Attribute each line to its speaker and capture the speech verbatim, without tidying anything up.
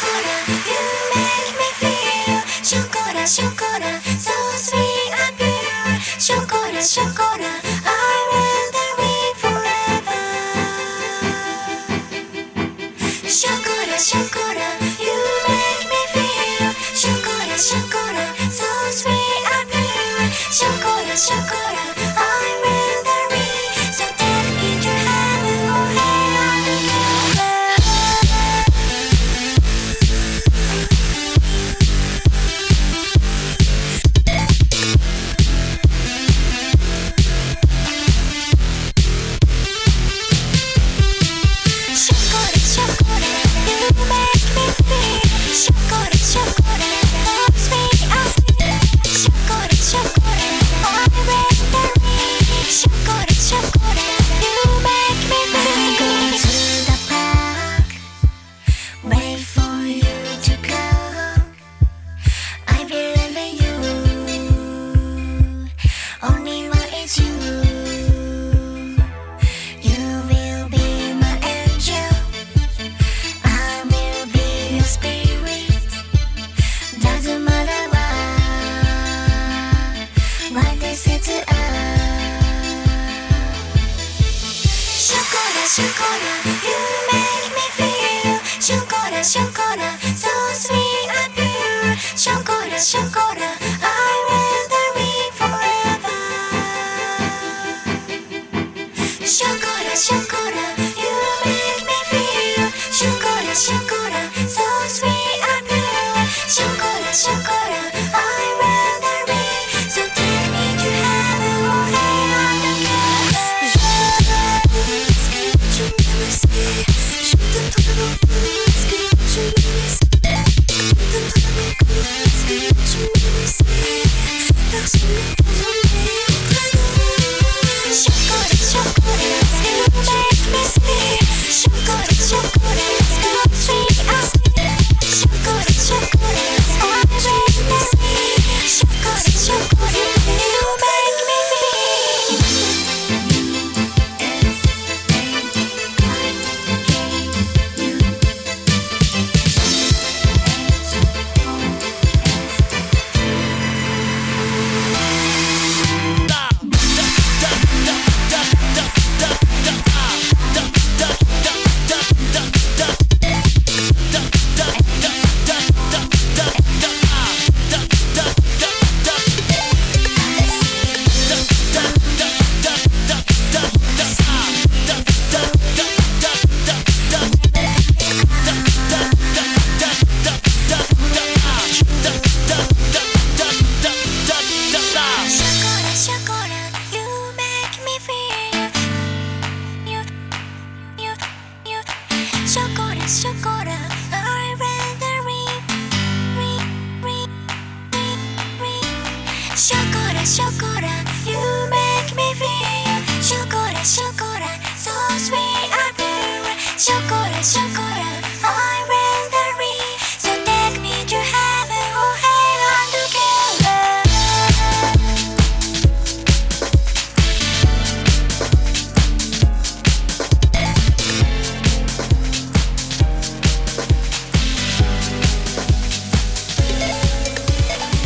Speaker 1: you make me feel. Chocolate, chocolate, so sweet and pure. Chocolate, chocolate, I will live forever. Chocolate, chocolate, you make me feel. Chocolate, chocolate, so sweet and pure. Chocolate, chocolate, I will live. So take me to heaven, oh hey, I'm together. Chocolate, chocolate, you make me feel. Chocolate, chocolate, so sweet and pure. Chocolate, chocolate, I will live. Chocolate, chocolate, you make me feel. I go to the park, wait for you to come. I believe in you, only one is you. You will be my angel, I will be your spirit. Doesn't matter what, what they say to us. Chocolate, chocolate, you make me feel. Chocolate, chocolate, so sweet and pure. Chocolate, chocolate, I will live forever. Chocolate, chocolate, you make me feel. Chocolate, chocolate, so sweet and pure. Chocolate, chocolate, I will live. So take me to heaven, oh hey, I'm together. Ce que tu me sais, je t'aime beaucoup. Ce que tu me sais, je t'aime beaucoup. Ce que tu me sais, personne ne